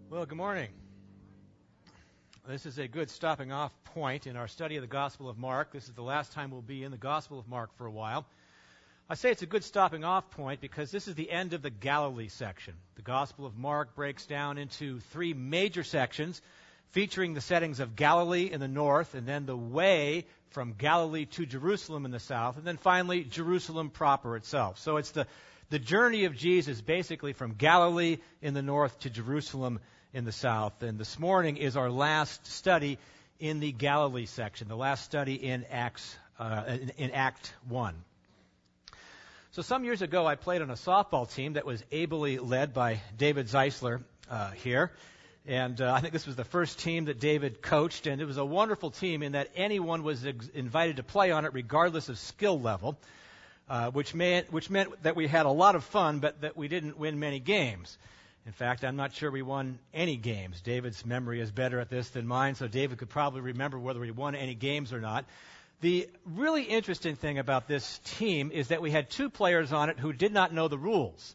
Well, good morning. This is a good stopping off point in our study of the Gospel of Mark. This is the last time we'll be in the Gospel of Mark for a while. I say it's a good stopping off point because this is the end of the Galilee section. The Gospel of Mark breaks down into three major sections featuring the settings of Galilee in the north, and then the way from Galilee to Jerusalem in the south, and then finally Jerusalem proper itself. So it's the journey of Jesus basically from Galilee in the north to Jerusalem in the south. And this morning is our last study in the Galilee section, the last study in Act 1. So some years ago, I played on a softball team that was ably led by David Zeisler here. And I think this was the first team that David coached, and it was a wonderful team in that anyone was invited to play on it regardless of skill level, which meant that we had a lot of fun, but that we didn't win many games. In fact, I'm not sure we won any games. David's memory is better at this than mine, so David could probably remember whether we won any games or not. The really interesting thing about this team is that we had two players on it who did not know the rules.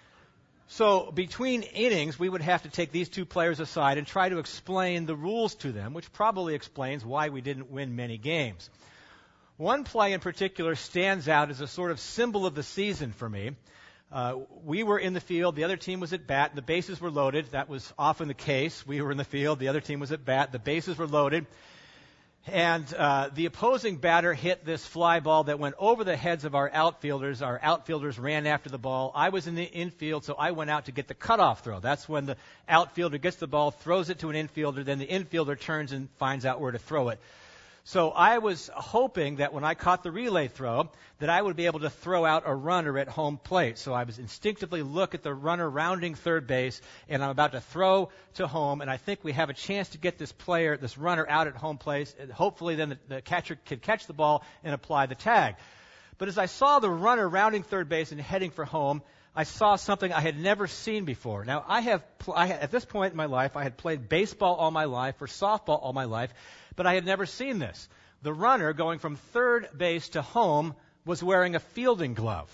So between innings, we would have to take these two players aside and try to explain the rules to them, which probably explains why we didn't win many games. One play in particular stands out as a sort of symbol of the season for me. We were in the field, the other team was at bat, the bases were loaded. That was often the case. We were in the field, the other team was at bat, the bases were loaded. And the opposing batter hit this fly ball that went over the heads of our outfielders. Our outfielders ran after the ball. I was in the infield, so I went out to get the cutoff throw. That's when the outfielder gets the ball, throws it to an infielder, then the infielder turns and finds out where to throw it. So I was hoping that when I caught the relay throw, that I would be able to throw out a runner at home plate. So I was instinctively look at the runner rounding third base, and I'm about to throw to home, and I think we have a chance to get this runner out at home plate, and hopefully then the catcher can catch the ball and apply the tag. But as I saw the runner rounding third base and heading for home, I saw something I had never seen before. Now, at this point in my life, I had played baseball all my life or softball all my life, but I had never seen this. The runner going from third base to home was wearing a fielding glove.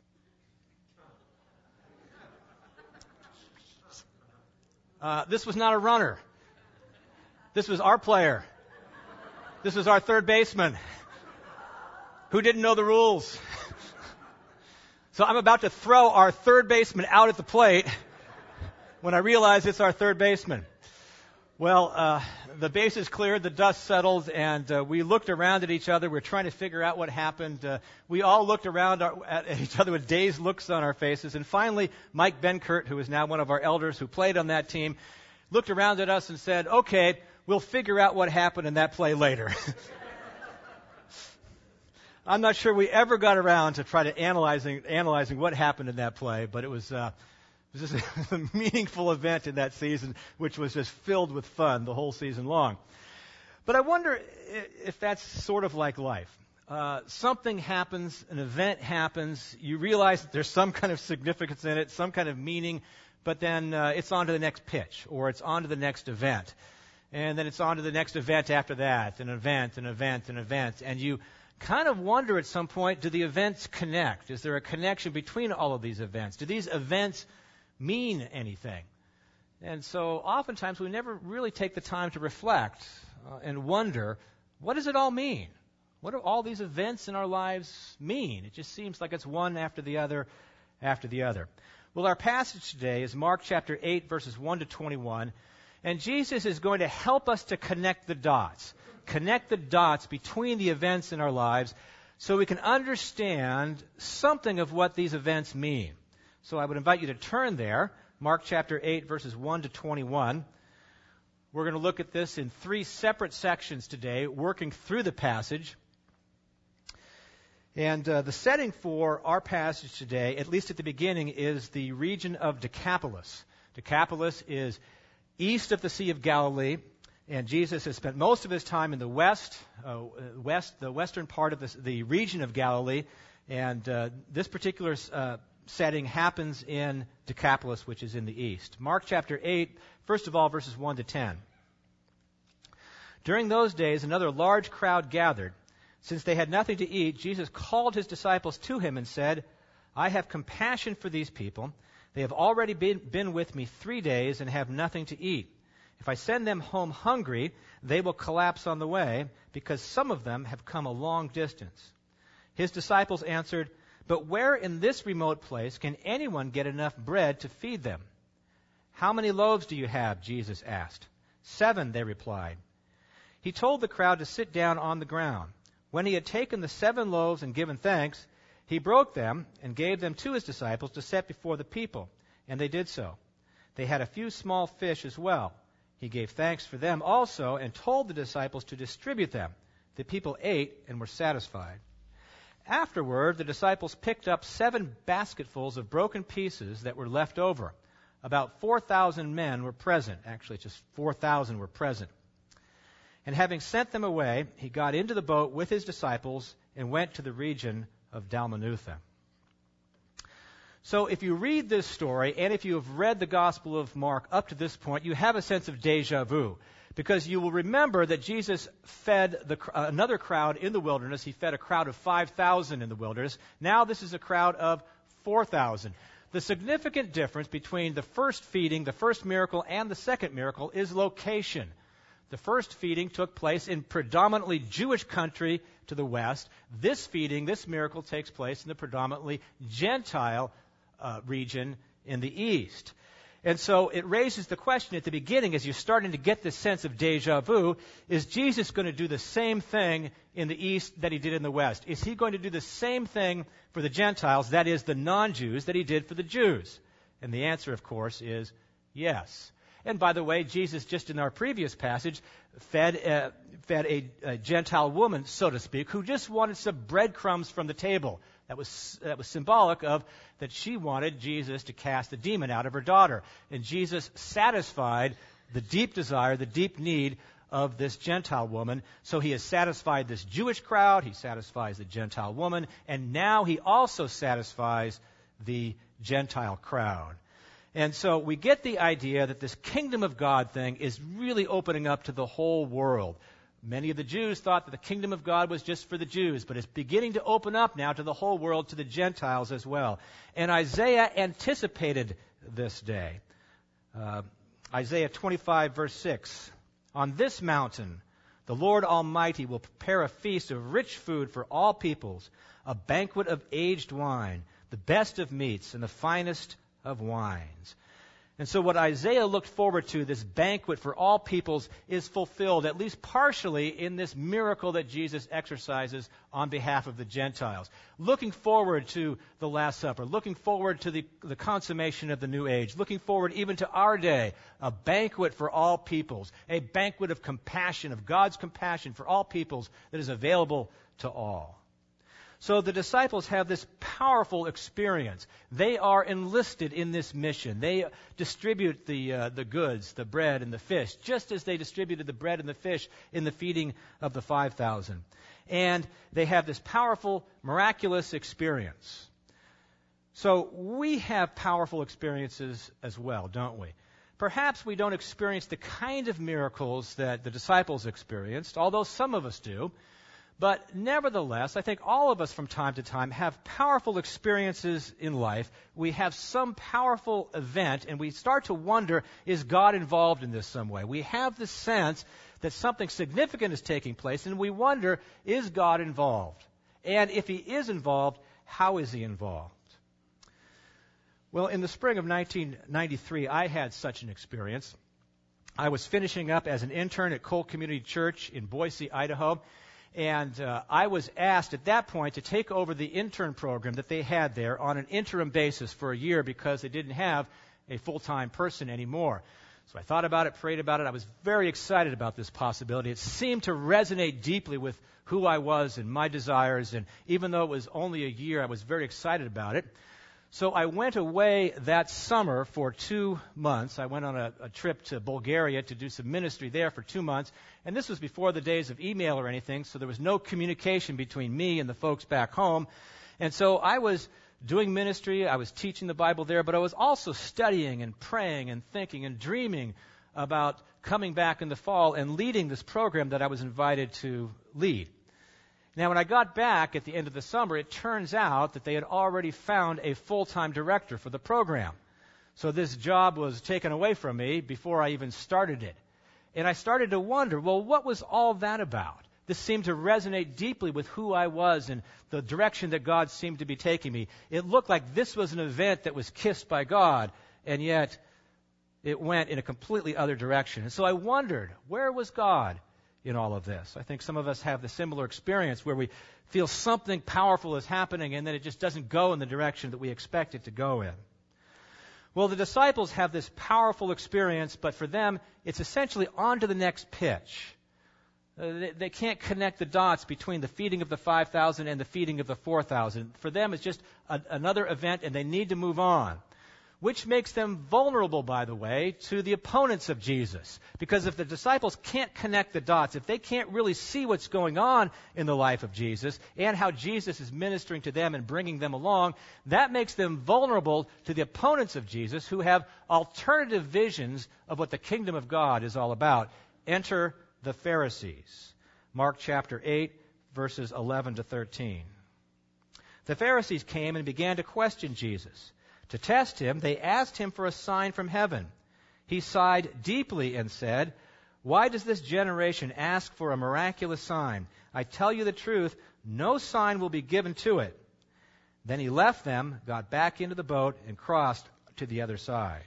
This was not a runner. This was our player. This was our third baseman who didn't know the rules. So I'm about to throw our third baseman out at the plate when I realize it's our third baseman. Well, the bases cleared, the dust settled, and we looked around at each other. We're trying to figure out what happened. We all looked around at each other with dazed looks on our faces. And finally, Mike Benkert, who is now one of our elders who played on that team, looked around at us and said, "Okay, we'll figure out what happened in that play later." I'm not sure we ever got around to try to analyzing what happened in that play, but it was just a meaningful event in that season, which was just filled with fun the whole season long. But I wonder if that's sort of like life. Something happens, an event happens, you realize that there's some kind of significance in it, some kind of meaning, but then it's on to the next pitch, or it's on to the next event. And then it's on to the next event after that, an event, and you kind of wonder at some point, do the events connect? Is there a connection between all of these events? Do these events mean anything? And so oftentimes we never really take the time to reflect and wonder, what does it all mean? What do all these events in our lives mean? It just seems like it's one after the other after the other. Well, our passage today is Mark chapter 8, verses 1 to 21, and Jesus is going to help us to connect the dots between the events in our lives so we can understand something of what these events mean. So I would invite you to turn there, Mark chapter 8, verses 1 to 21. We're going to look at this in three separate sections today, working through the passage. And the setting for our passage today, at least at the beginning, is the region of Decapolis. Decapolis is east of the Sea of Galilee, and Jesus has spent most of his time in the the western part of the region of Galilee, and this particular setting happens in Decapolis, which is in the east. Mark chapter 8, first of all, verses 1 to 10. During those days, another large crowd gathered. Since they had nothing to eat, Jesus called his disciples to him and said, "I have compassion for these people. They have already been with me 3 days and have nothing to eat. If I send them home hungry, they will collapse on the way, because some of them have come a long distance." His disciples answered, "But where in this remote place can anyone get enough bread to feed them?" "How many loaves do you have?" Jesus asked. 7, they replied. He told the crowd to sit down on the ground. When he had taken the 7 loaves and given thanks, he broke them and gave them to his disciples to set before the people, and they did so. They had a few small fish as well. He gave thanks for them also and told the disciples to distribute them. The people ate and were satisfied. Afterward, the disciples picked up 7 basketfuls of broken pieces that were left over. About 4,000 men were present. Actually, just 4,000 were present. And having sent them away, he got into the boat with his disciples and went to the region of Dalmanutha. So if you read this story, and if you have read the Gospel of Mark up to this point, you have a sense of déjà vu. Because you will remember that Jesus fed another crowd in the wilderness. He fed a crowd of 5,000 in the wilderness. Now this is a crowd of 4,000. The significant difference between the first feeding, the first miracle, and the second miracle is location. The first feeding took place in predominantly Jewish country to the west. This feeding, this miracle, takes place in the predominantly Gentile region in the east. And so it raises the question at the beginning, as you're starting to get this sense of déjà vu, is Jesus going to do the same thing in the east that he did in the west? Is he going to do the same thing for the Gentiles, that is, the non-Jews, that he did for the Jews? And the answer, of course, is yes. And by the way, Jesus, just in our previous passage, fed a Gentile woman, so to speak, who just wanted some breadcrumbs from the table. That was symbolic of that she wanted Jesus to cast the demon out of her daughter. And Jesus satisfied the deep desire, the deep need of this Gentile woman. So he has satisfied this Jewish crowd, he satisfies the Gentile woman, and now he also satisfies the Gentile crowd. And so we get the idea that this kingdom of God thing is really opening up to the whole world. Many of the Jews thought that the kingdom of God was just for the Jews, but it's beginning to open up now to the whole world, to the Gentiles as well. And Isaiah anticipated this day. Isaiah 25, verse 6. "On this mountain, the Lord Almighty will prepare a feast of rich food for all peoples, a banquet of aged wine, the best of meats, and the finest of wines." And so what Isaiah looked forward to, this banquet for all peoples, is fulfilled, at least partially, in this miracle that Jesus exercises on behalf of the Gentiles. Looking forward to the Last Supper, looking forward to the consummation of the new age, looking forward even to our day, a banquet for all peoples, a banquet of compassion, of God's compassion for all peoples that is available to all. So the disciples have this powerful experience. They are enlisted in this mission. They distribute the goods, the bread and the fish, just as they distributed the bread and the fish in the feeding of the 5,000. And they have this powerful, miraculous experience. So we have powerful experiences as well, don't we? Perhaps we don't experience the kind of miracles that the disciples experienced, although some of us do. But nevertheless, I think all of us from time to time have powerful experiences in life. We have some powerful event, and we start to wonder, is God involved in this some way? We have the sense that something significant is taking place, and we wonder, is God involved? And if he is involved, how is he involved? Well, in the spring of 1993, I had such an experience. I was finishing up as an intern at Cole Community Church in Boise, Idaho. And I was asked at that point to take over the intern program that they had there on an interim basis for a year because they didn't have a full-time person anymore. So I thought about it, prayed about it. I was very excited about this possibility. It seemed to resonate deeply with who I was and my desires. And even though it was only a year, I was very excited about it. So I went away that summer for 2 months. I went on a trip to Bulgaria to do some ministry there for 2 months. And this was before the days of email or anything, so there was no communication between me and the folks back home. And so I was doing ministry, I was teaching the Bible there, but I was also studying and praying and thinking and dreaming about coming back in the fall and leading this program that I was invited to lead. Now, when I got back at the end of the summer, it turns out that they had already found a full-time director for the program. So this job was taken away from me before I even started it. And I started to wonder, well, what was all that about? This seemed to resonate deeply with who I was and the direction that God seemed to be taking me. It looked like this was an event that was kissed by God, and yet it went in a completely other direction. And so I wondered, where was God in all of this? I think some of us have the similar experience where we feel something powerful is happening and then it just doesn't go in the direction that we expect it to go in. Well, the disciples have this powerful experience, but for them, it's essentially on to the next pitch. They can't connect the dots between the feeding of the 5,000 and the feeding of the 4,000. For them, it's just another event, and they need to move on, which makes them vulnerable, by the way, to the opponents of Jesus. Because if the disciples can't connect the dots, if they can't really see what's going on in the life of Jesus and how Jesus is ministering to them and bringing them along, that makes them vulnerable to the opponents of Jesus who have alternative visions of what the kingdom of God is all about. Enter the Pharisees. Mark chapter 8, verses 11 to 13. The Pharisees came and began to question Jesus. To test him, they asked him for a sign from heaven. He sighed deeply and said, "Why does this generation ask for a miraculous sign? I tell you the truth, no sign will be given to it." Then he left them, got back into the boat, and crossed to the other side.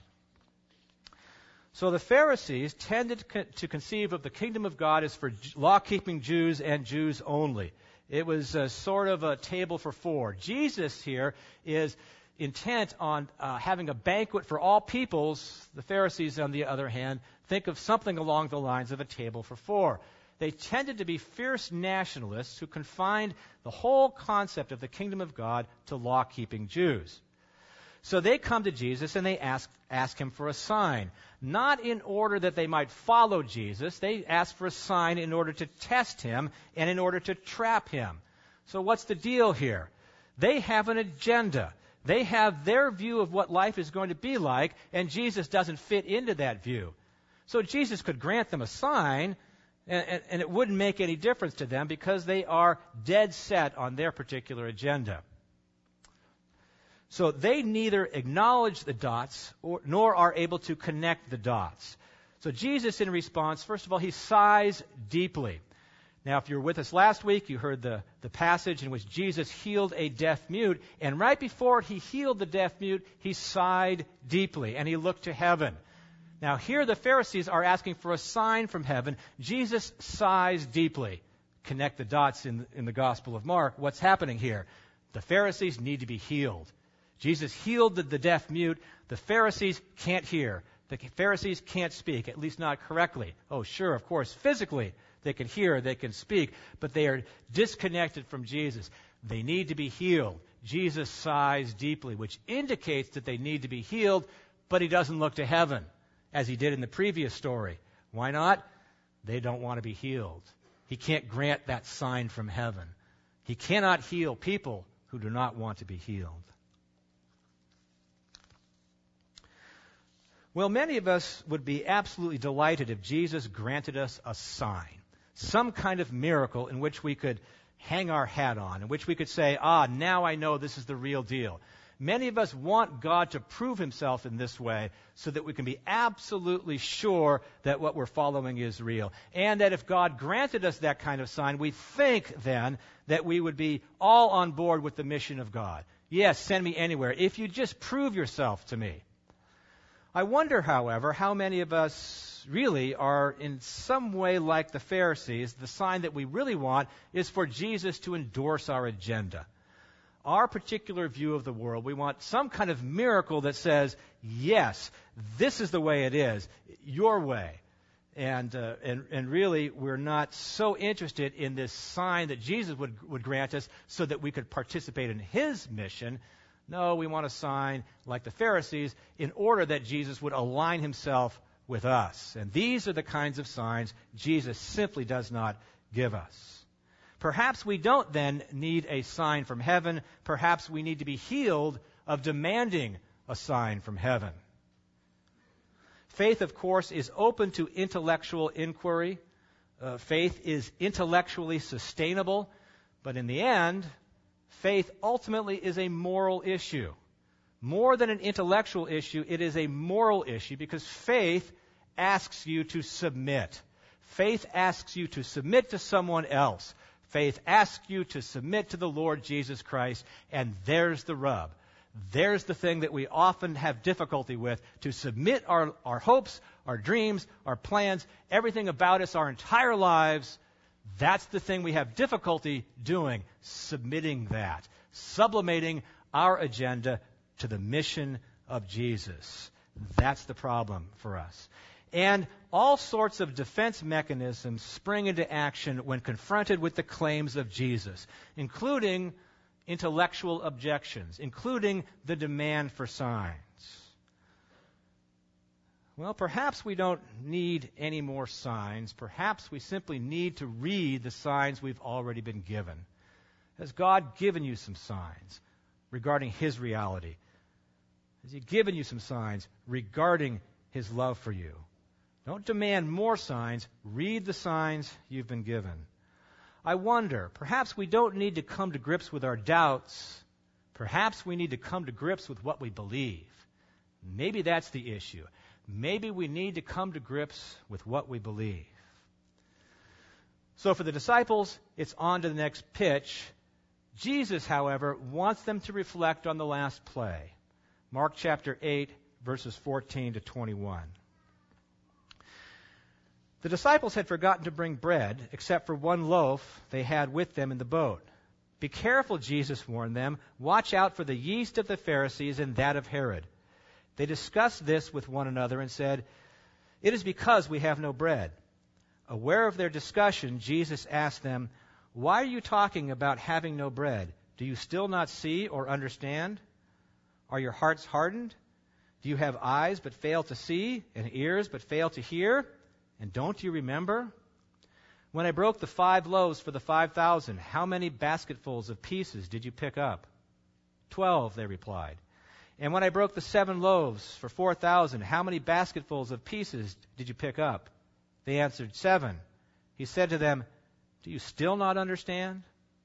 So the Pharisees tended to conceive of the kingdom of God as for law-keeping Jews and Jews only. It was sort of a table for four. Jesus here is intent on having a banquet for all peoples. The Pharisees, on the other hand, think of something along the lines of a table for four. They tended to be fierce nationalists who confined the whole concept of the kingdom of God to law-keeping Jews. So they come to Jesus and they ask him for a sign, not in order that they might follow Jesus. They ask for a sign in order to test him and in order to trap him. So what's the deal here? They have an agenda. They have their view of what life is going to be like, and Jesus doesn't fit into that view. So Jesus could grant them a sign, and it wouldn't make any difference to them because they are dead set on their particular agenda. So they neither acknowledge the dots nor are able to connect the dots. So Jesus, in response, first of all, he sighs deeply. Now, if you were with us last week, you heard the passage in which Jesus healed a deaf mute, and right before he healed the deaf mute, he sighed deeply, and he looked to heaven. Now, here the Pharisees are asking for a sign from heaven. Jesus sighs deeply. Connect the dots in the Gospel of Mark. What's happening here? The Pharisees need to be healed. Jesus healed the deaf mute. The Pharisees can't hear. The Pharisees can't speak, at least not correctly. Oh, sure, of course, physically they can hear, they can speak, but they are disconnected from Jesus. They need to be healed. Jesus sighs deeply, which indicates that they need to be healed, but he doesn't look to heaven, as he did in the previous story. Why not? They don't want to be healed. He can't grant that sign from heaven. He cannot heal people who do not want to be healed. Well, many of us would be absolutely delighted if Jesus granted us a sign, some kind of miracle in which we could hang our hat on, in which we could say, now I know this is the real deal. Many of us want God to prove himself in this way so that we can be absolutely sure that what we're following is real. And that if God granted us that kind of sign, we think then that we would be all on board with the mission of God. Yes, send me anywhere, if you just prove yourself to me. I wonder, however, how many of us really are in some way like the Pharisees. The sign that we really want is for Jesus to endorse our agenda. Our particular view of the world, we want some kind of miracle that says, yes, this is the way it is, your way. And really, we're not so interested in this sign that Jesus would grant us so that we could participate in his mission. No, we want a sign like the Pharisees in order that Jesus would align himself with us. And these are the kinds of signs Jesus simply does not give us. Perhaps we don't then need a sign from heaven. Perhaps we need to be healed of demanding a sign from heaven. Faith, of course, is open to intellectual inquiry. Faith is intellectually sustainable. But in the end, faith ultimately is a moral issue. more than an intellectual issue, it is a moral issue because faith asks you to submit. Faith asks you to submit to someone else. Faith asks you to submit to the Lord Jesus Christ, and there's the rub. There's the thing that we often have difficulty with, to submit our hopes, our dreams, our plans, everything about us, our entire lives. That's the thing we have difficulty doing, submitting that, sublimating our agenda to the mission of Jesus. That's the problem for us. And all sorts of defense mechanisms spring into action when confronted with the claims of Jesus, including intellectual objections, including the demand for signs. Well, perhaps we don't need any more signs. Perhaps we simply need to read the signs we've already been given. Has God given you some signs regarding His reality? Has He given you some signs regarding His love for you? Don't demand more signs. Read the signs you've been given. I wonder, perhaps we don't need to come to grips with our doubts. Perhaps we need to come to grips with what we believe. Maybe that's the issue. Maybe we need to come to grips with what we believe. So for the disciples, it's on to the next pitch. Jesus, however, wants them to reflect on the last play. Mark chapter 8, verses 14 to 21. The disciples had forgotten to bring bread, except for one loaf they had with them in the boat. Be careful, Jesus warned them. Watch out for the yeast of the Pharisees and that of Herod. They discussed this with one another and said, It is because we have no bread. Aware of their discussion, Jesus asked them, Why are you talking about having no bread? Do you still not see or understand? Are your hearts hardened? Do you have eyes but fail to see, and ears but fail to hear? And don't you remember? When I broke the 5 loaves for the 5,000, how many basketfuls of pieces did you pick up? 12, they replied. And when I broke the 7 loaves for 4,000, how many basketfuls of pieces did you pick up? They answered, 7. He said to them, Do you still not understand?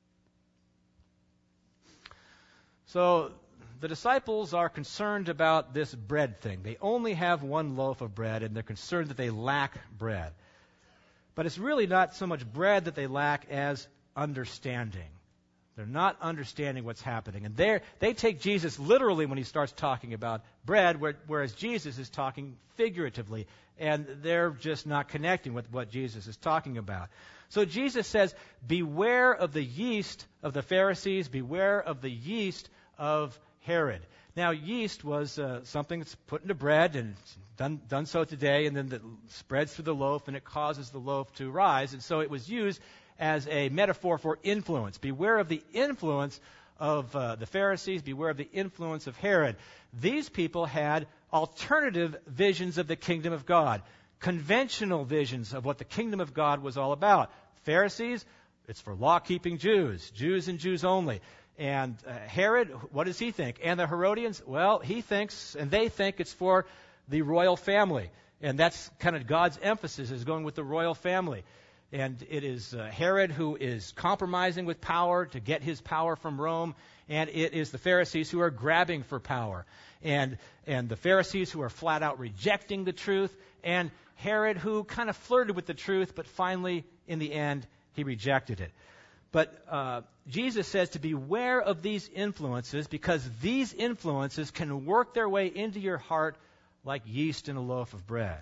So the disciples are concerned about this bread thing. They only have 1 loaf of bread, and they're concerned that they lack bread. But it's really not so much bread that they lack as understanding. They're not understanding what's happening. And they take Jesus literally when he starts talking about bread, whereas Jesus is talking figuratively. And they're just not connecting with what Jesus is talking about. So Jesus says, beware of the yeast of the Pharisees, beware of the yeast of Herod. Now, yeast was something that's put into bread, and it's done so today, and then that spreads through the loaf, and it causes the loaf to rise. And so it was used as a metaphor for influence. Beware of the influence of the Pharisees. Beware of the influence of Herod. These people had alternative visions of the kingdom of God, conventional visions of what the kingdom of God was all about. Pharisees, it's for law-keeping Jews, Jews and Jews only. And Herod, what does he think? And the Herodians, well, he thinks, and they think it's for the royal family. And that's kind of God's emphasis, is going with the royal family. And it is Herod who is compromising with power to get his power from Rome. And it is the Pharisees who are grabbing for power. And the Pharisees who are flat out rejecting the truth. And Herod who kind of flirted with the truth, but finally, in the end, he rejected it. But Jesus says to beware of these influences, because these influences can work their way into your heart like yeast in a loaf of bread.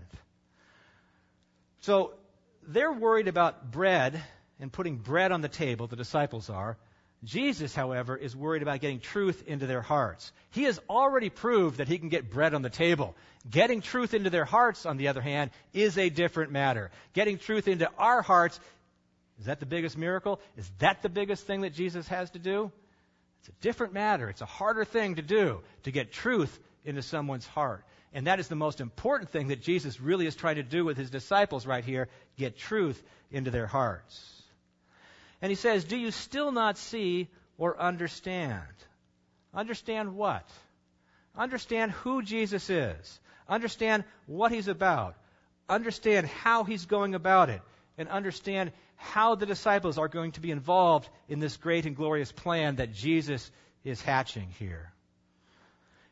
So they're worried about bread and putting bread on the table, the disciples are. Jesus, however, is worried about getting truth into their hearts. He has already proved that he can get bread on the table. Getting truth into their hearts, on the other hand, is a different matter. Getting truth into our hearts, is that the biggest miracle? Is that the biggest thing that Jesus has to do? It's a different matter. It's a harder thing to do, to get truth into someone's heart. And that is the most important thing that Jesus really is trying to do with his disciples right here, get truth into their hearts. And he says, do you still not see or understand? Understand what? Understand who Jesus is. Understand what he's about. Understand how he's going about it. And understand how the disciples are going to be involved in this great and glorious plan that Jesus is hatching here.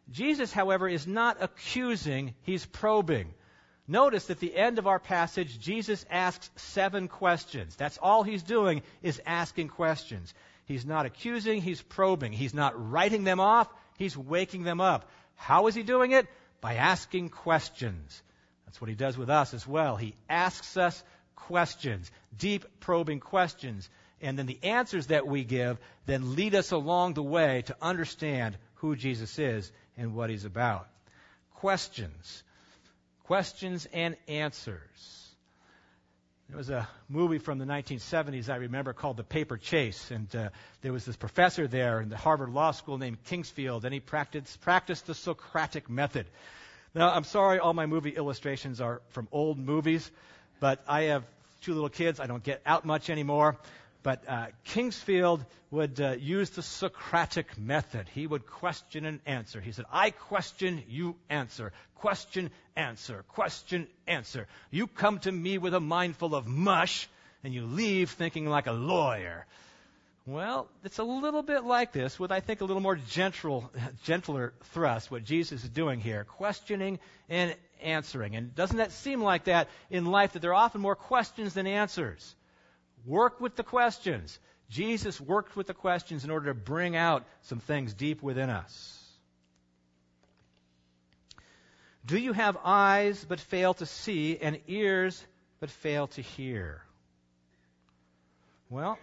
Jesus, however, is not accusing, he's probing. Notice at the end of our passage, Jesus asks 7 questions. That's all he's doing is asking questions. He's not accusing, he's probing. He's not writing them off, he's waking them up. How is he doing it? By asking questions. That's what he does with us as well. He asks us questions, deep probing questions. And then the answers that we give then lead us along the way to understand who Jesus is and what he's about. Questions. Questions and answers. There was a movie from the 1970s I remember called The Paper Chase, and there was this professor there in the Harvard Law School named Kingsfield, and he practiced the Socratic method. Now, I'm sorry all my movie illustrations are from old movies, but I have 2 little kids. I don't get out much anymore. But Kingsfield would use the Socratic method. He would question and answer. He said, I question, you answer. Question, answer. Question, answer. You come to me with a mind full of mush, and you leave thinking like a lawyer. Well, it's a little bit like this, with, I think, a little more gentler thrust, what Jesus is doing here, questioning and answering. And doesn't that seem like that in life, that there are often more questions than answers? Work with the questions. Jesus worked with the questions in order to bring out some things deep within us. Do you have eyes but fail to see, and ears but fail to hear? Well,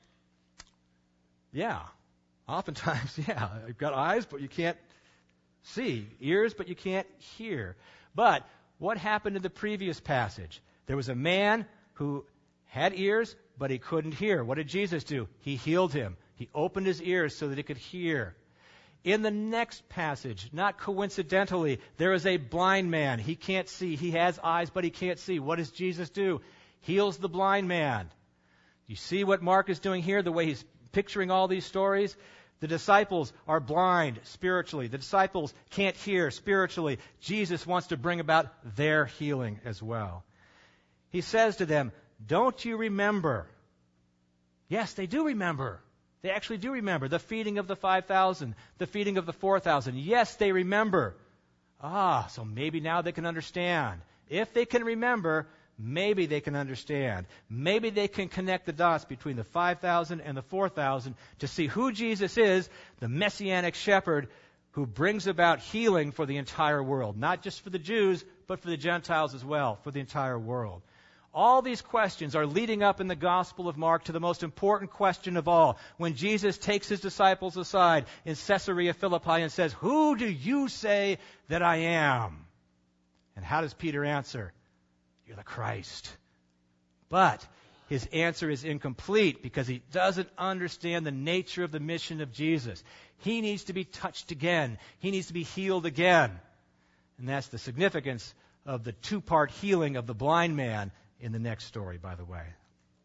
yeah. Oftentimes, yeah. You've got eyes, but you can't see. Ears, but you can't hear. But what happened in the previous passage? There was a man who had ears, but he couldn't hear. What did Jesus do? He healed him. He opened his ears so that he could hear. In the next passage, not coincidentally, there is a blind man. He can't see. He has eyes, but he can't see. What does Jesus do? Heals the blind man. You see what Mark is doing here, the way he's picturing all these stories? The disciples are blind spiritually. The disciples can't hear spiritually. Jesus wants to bring about their healing as well. He says to them, don't you remember? Yes, they do remember. They actually do remember the feeding of the 5,000, the feeding of the 4,000. Yes, they remember. So maybe now they can understand. If they can remember, maybe they can understand. Maybe they can connect the dots between the 5,000 and the 4,000 to see who Jesus is, the Messianic shepherd who brings about healing for the entire world. Not just for the Jews, but for the Gentiles as well, for the entire world. All these questions are leading up in the Gospel of Mark to the most important question of all. When Jesus takes his disciples aside in Caesarea Philippi and says, who do you say that I am? And how does Peter answer? You're the Christ. But his answer is incomplete because he doesn't understand the nature of the mission of Jesus. He needs to be touched again. He needs to be healed again. And that's the significance of the 2-part healing of the blind man in the next story, by the way.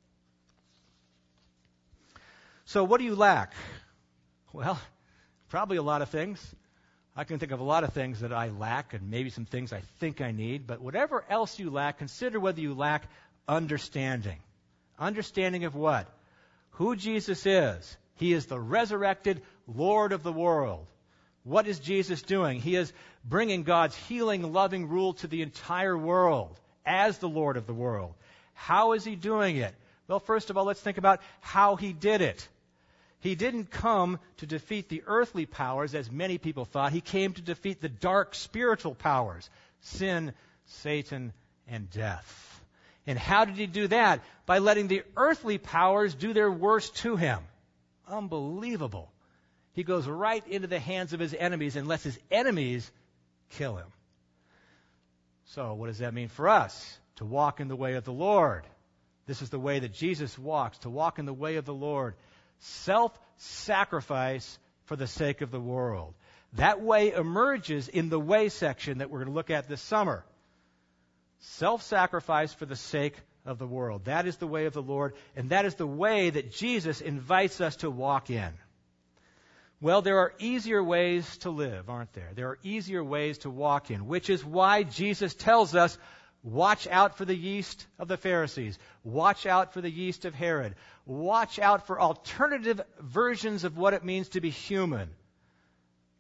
So what do you lack? Well, probably a lot of things. I can think of a lot of things that I lack and maybe some things I think I need. But whatever else you lack, consider whether you lack understanding. Understanding of what? Who Jesus is. He is the resurrected Lord of the world. What is Jesus doing? He is bringing God's healing, loving rule to the entire world as the Lord of the world. How is he doing it? Well, first of all, let's think about how he did it. He didn't come to defeat the earthly powers, as many people thought. He came to defeat the dark spiritual powers, sin, Satan, and death. And how did he do that? By letting the earthly powers do their worst to him. Unbelievable. He goes right into the hands of his enemies and lets his enemies kill him. So what does that mean for us? To walk in the way of the Lord. This is the way that Jesus walks, to walk in the way of the Lord. Self-sacrifice for the sake of the world. That way emerges in the way section that we're going to look at this summer. Self-sacrifice for the sake of the world. That is the way of the Lord, and that is the way that Jesus invites us to walk in. Well, there are easier ways to live, aren't there? There are easier ways to walk in, which is why Jesus tells us, watch out for the yeast of the Pharisees. Watch out for the yeast of Herod. Watch out for alternative versions of what it means to be human.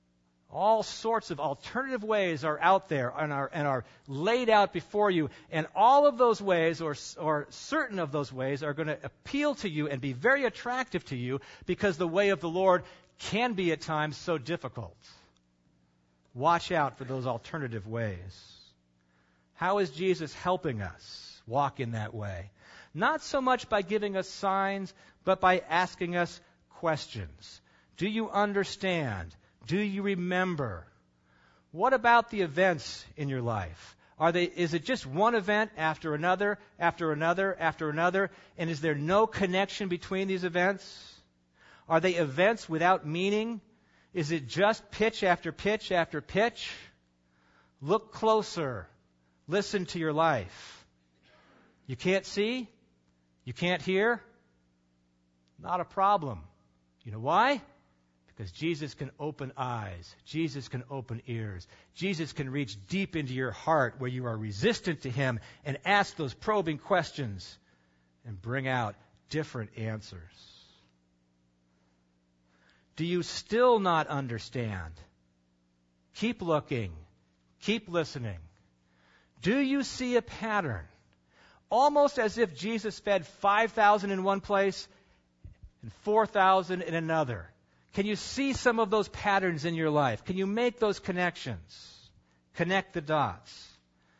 All sorts of alternative ways are out there and are laid out before you. And all of those ways, or certain of those ways, are going to appeal to you and be very attractive to you because the way of the Lord can be at times so difficult. Watch out for those alternative ways. How is Jesus helping us walk in that way? Not so much by giving us signs, but by asking us questions. Do you understand? Do you remember? What about the events in your life? Is it just one event after another, after another, after another? And is there no connection between these events? Are they events without meaning? Is it just pitch after pitch after pitch? Look closer. Listen to your life. You can't see? You can't hear? Not a problem. You know why? Because Jesus can open eyes. Jesus can open ears. Jesus can reach deep into your heart where you are resistant to Him and ask those probing questions and bring out different answers. Do you still not understand? Keep looking. Keep listening. Do you see a pattern? Almost as if Jesus fed 5,000 in one place and 4,000 in another. Can you see some of those patterns in your life? Can you make those connections? Connect the dots.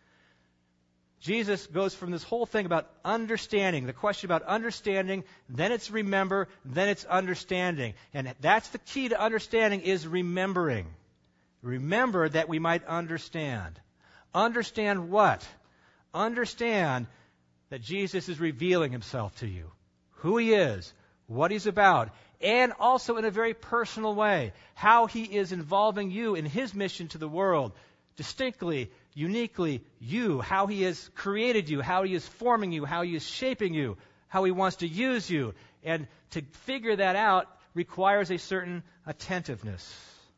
Jesus goes from this whole thing about understanding, the question about understanding, then it's remember, then it's understanding. And that's the key to understanding is remembering. Remember that we might understand. Understand what? Understand that Jesus is revealing Himself to you. Who He is, what He's about, and also in a very personal way, how He is involving you in His mission to the world, distinctly, uniquely you, how He has created you, how He is forming you, how He is shaping you, how He wants to use you. And to figure that out requires a certain attentiveness.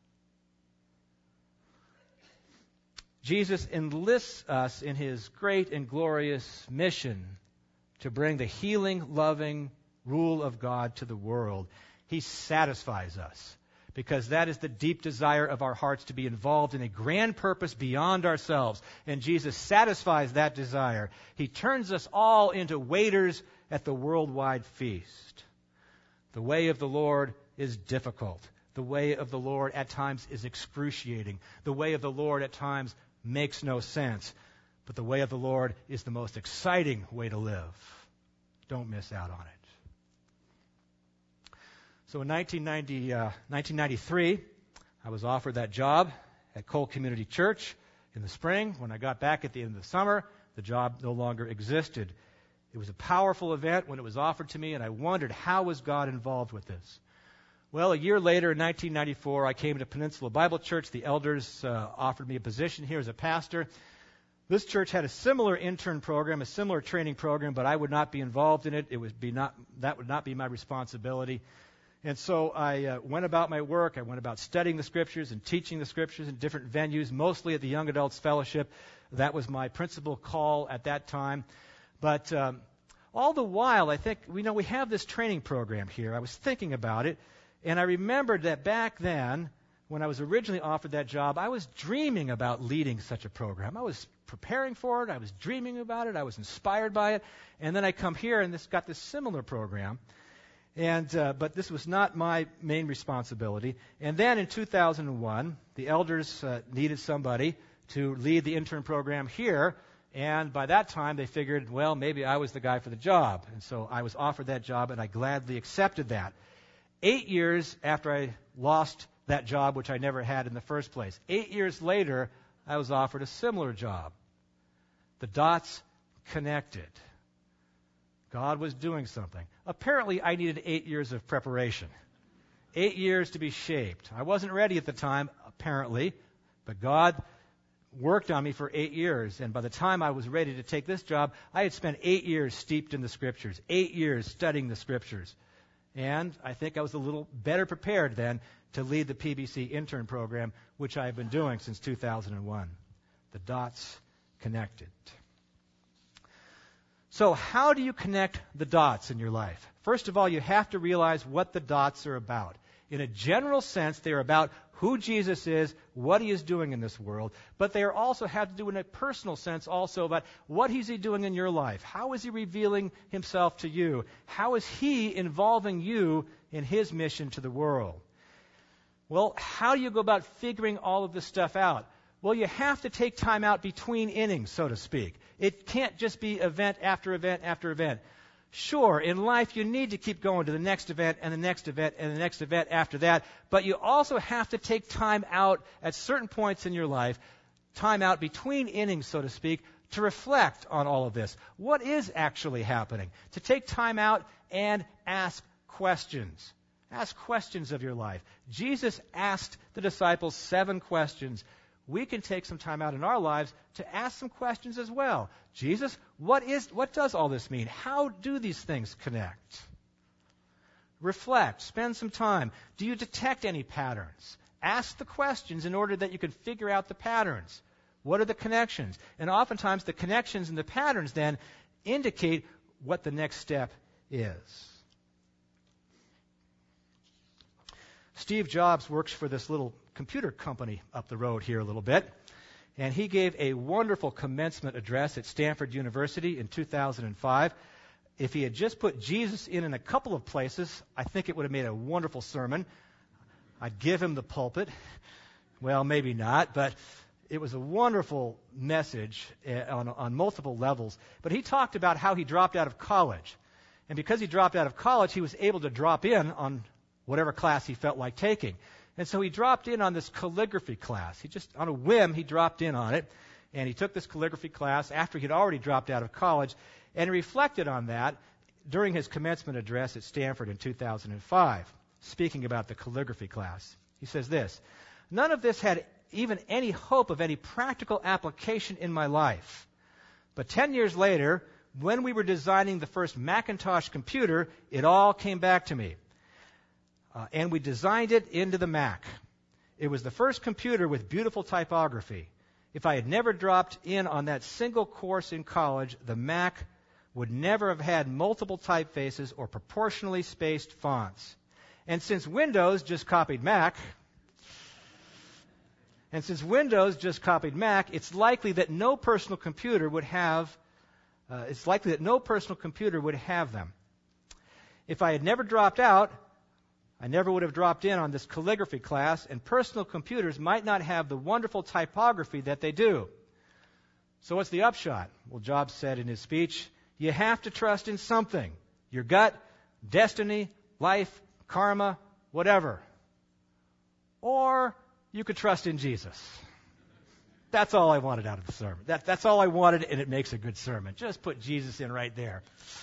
Jesus enlists us in His great and glorious mission to bring the healing, loving rule of God to the world. He satisfies us because that is the deep desire of our hearts to be involved in a grand purpose beyond ourselves. And Jesus satisfies that desire. He turns us all into waiters at the worldwide feast. The way of the Lord is difficult. The way of the Lord at times is excruciating. The way of the Lord at times makes no sense. But the way of the Lord is the most exciting way to live. Don't miss out on it. So in 1993, I was offered that job at Cole Community Church in the spring. When I got back at the end of the summer, the job no longer existed. It was a powerful event when it was offered to me, and I wondered, how was God involved with this? Well, a year later, in 1994, I came to Peninsula Bible Church. The elders offered me a position here as a pastor. This church had a similar intern program, a similar training program, but I would not be involved in it. That would not be my responsibility. And so I went about my work. I went about studying the Scriptures and teaching the Scriptures in different venues, mostly at the Young Adults Fellowship. That was my principal call at that time. But all the while, I think, we have this training program here. I was thinking about it, and I remembered that back then, when I was originally offered that job, I was dreaming about leading such a program. I was preparing for it. I was dreaming about it. I was inspired by it. And then I come here, and got this similar program. But this was not my main responsibility. And then in 2001, the elders needed somebody to lead the intern program here. And by that time, they figured, well, maybe I was the guy for the job. And so I was offered that job, and I gladly accepted that. 8 years after I lost that job, which I never had in the first place, 8 years later, I was offered a similar job. The dots connected. God was doing something. Apparently, I needed 8 years of preparation. 8 years to be shaped. I wasn't ready at the time, apparently, but God worked on me for 8 years. And by the time I was ready to take this job, I had spent 8 years steeped in the Scriptures, 8 years studying the Scriptures. And I think I was a little better prepared then to lead the PBC intern program, which I have been doing since 2001. The dots connected. So how do you connect the dots in your life? First of all, you have to realize what the dots are about. In a general sense, they are about who Jesus is, what he is doing in this world, but they also have to do in a personal sense also about what is he doing in your life. How is he revealing himself to you? How is he involving you in his mission to the world? Well, how do you go about figuring all of this stuff out? Well, you have to take time out between innings, so to speak. It can't just be event after event after event. Sure, in life you need to keep going to the next event and the next event and the next event after that, but you also have to take time out at certain points in your life, time out between innings, so to speak, to reflect on all of this. What is actually happening? To take time out and ask questions. Ask questions of your life. Jesus asked the disciples 7 questions. We can take some time out in our lives to ask some questions as well. Jesus, what does all this mean? How do these things connect? Reflect. Spend some time. Do you detect any patterns? Ask the questions in order that you can figure out the patterns. What are the connections? And oftentimes the connections and the patterns then indicate what the next step is. Steve Jobs works for this little computer company up the road here a little bit, and he gave a wonderful commencement address at Stanford University in 2005. If he had just put Jesus in a couple of places, I think it would have made a wonderful sermon. I'd give him the pulpit. Well, maybe not, but it was a wonderful message on multiple levels. But he talked about how he dropped out of college. And because he dropped out of college, he was able to drop in on whatever class he felt like taking. And so he dropped in on this calligraphy class. He just, on a whim, he dropped in on it. And he took this calligraphy class after he'd already dropped out of college. And he reflected on that during his commencement address at Stanford in 2005, speaking about the calligraphy class. He says this, "None of this had even any hope of any practical application in my life. But 10 years later, when we were designing the first Macintosh computer, it all came back to me. And we designed it into the Mac. It was the first computer with beautiful typography. If I had never dropped in on that single course in college, the Mac would never have had multiple typefaces or proportionally spaced fonts. And since Windows just copied Mac, it's likely that no personal computer would have them. If I had never dropped out, I never would have dropped in on this calligraphy class, and personal computers might not have the wonderful typography that they do. So what's the upshot?" Well, Jobs said in his speech, "You have to trust in something. Your gut, destiny, life, karma, whatever. Or you could trust in Jesus." That's all I wanted out of the sermon. That's all I wanted, and it makes a good sermon. Just put Jesus in right there.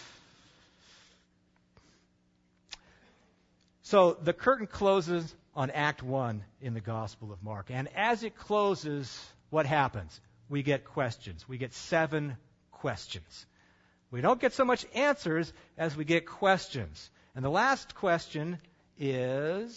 So the curtain closes on Act 1 in the Gospel of Mark. And as it closes, what happens? We get questions. We get 7 questions. We don't get so much answers as we get questions. And the last question is,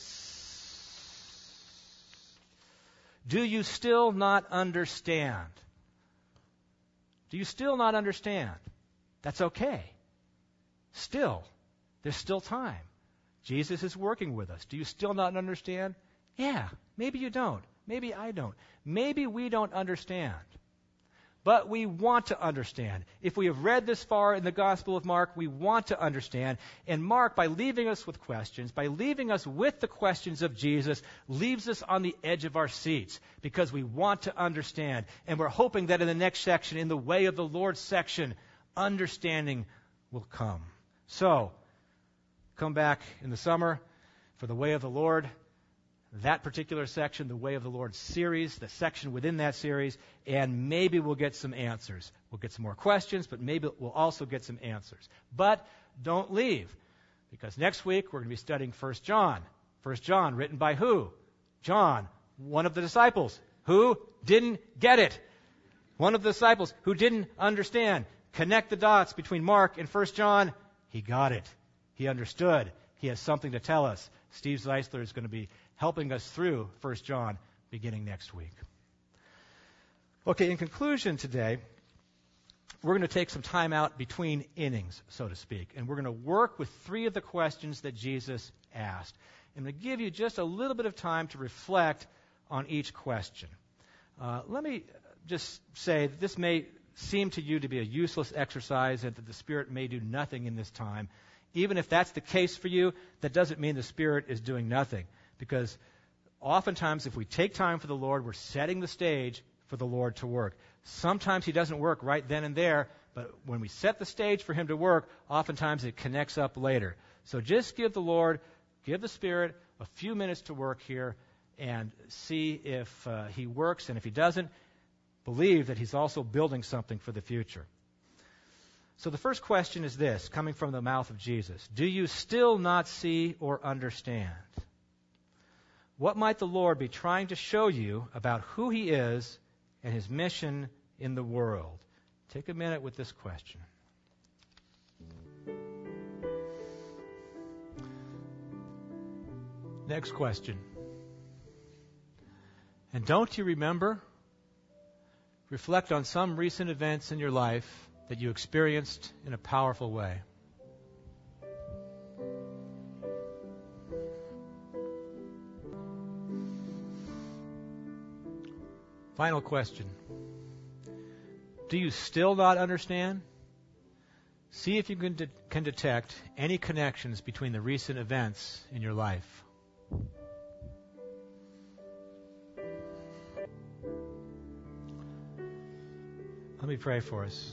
do you still not understand? Do you still not understand? That's okay. There's still time. Jesus is working with us. Do you still not understand? Yeah, maybe you don't. Maybe I don't. Maybe we don't understand. But we want to understand. If we have read this far in the Gospel of Mark, we want to understand. And Mark, by leaving us with questions, by leaving us with the questions of Jesus, leaves us on the edge of our seats because we want to understand. And we're hoping that in the next section, in the Way of the Lord section, understanding will come. So, come back in the summer for the Way of the Lord, that particular section, the Way of the Lord series, the section within that series, and maybe we'll get some answers. We'll get some more questions, but maybe we'll also get some answers. But don't leave, because next week we're going to be studying 1 John. 1 John, written by who? John, one of the disciples who didn't get it. One of the disciples who didn't understand. Connect the dots between Mark and 1 John. He got it. He understood. He has something to tell us. Steve Zeisler is going to be helping us through 1 John beginning next week. Okay, in conclusion today, we're going to take some time out between innings, so to speak, and we're going to work with 3 of the questions that Jesus asked. I'm going to give you just a little bit of time to reflect on each question. Let me just say that this may seem to you to be a useless exercise and that the Spirit may do nothing in this time. Even if that's the case for you, that doesn't mean the Spirit is doing nothing. Because oftentimes if we take time for the Lord, we're setting the stage for the Lord to work. Sometimes He doesn't work right then and there, but when we set the stage for Him to work, oftentimes it connects up later. So just give the Lord, give the Spirit a few minutes to work here and see if He works. And if He doesn't, believe that He's also building something for the future. So the first question is this, coming from the mouth of Jesus. Do you still not see or understand? What might the Lord be trying to show you about who He is and His mission in the world? Take a minute with this question. Next question. And don't you remember? Reflect on some recent events in your life that you experienced in a powerful way. Final question. Do you still not understand? See if you can detect any connections between the recent events in your life. Let me pray for us.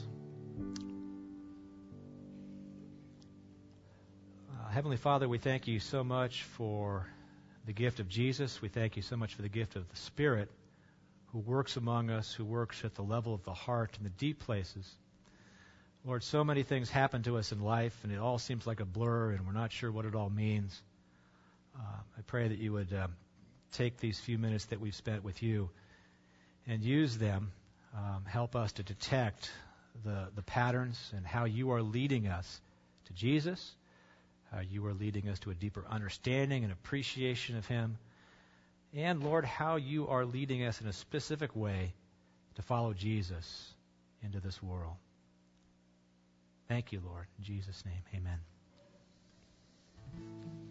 Heavenly Father, we thank you so much for the gift of Jesus. We thank you so much for the gift of the Spirit who works among us, who works at the level of the heart and the deep places. Lord, so many things happen to us in life, and it all seems like a blur, and we're not sure what it all means. I pray that you would take these few minutes that we've spent with you and use them. Help us to detect the patterns and how you are leading us to Jesus, how you are leading us to a deeper understanding and appreciation of Him, and, Lord, how you are leading us in a specific way to follow Jesus into this world. Thank you, Lord. In Jesus' name, amen.